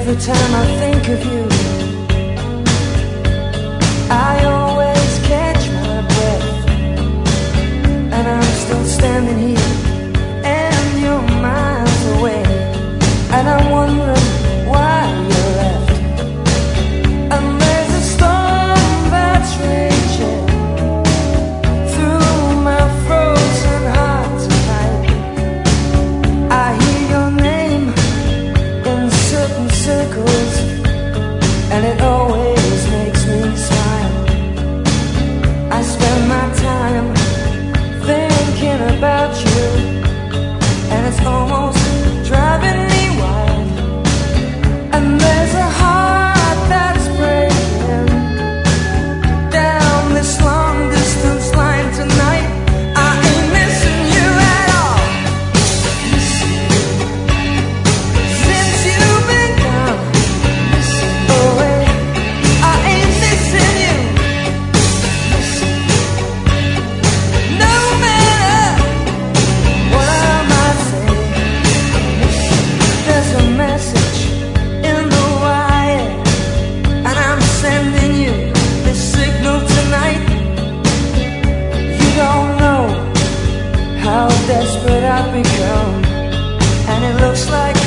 Every time I think of you, I always catch my breath, and I'm still standing here, and you're miles away, and I'm wondering why you left. And there's a storm that's raging through my frozen heart tonight. I hear your name in certain circles, and it always makes me smile. I spend my time thinking about you, and it's almost driving me wild. And there's a heart that's breaking down this long distance line tonight. I ain't missing you at all. Since you've been gone away, I ain't missing you. No matter what I might say, there's a message in the wire, and I'm sending you this signal tonight. You don't know how desperate I've become, and it looks like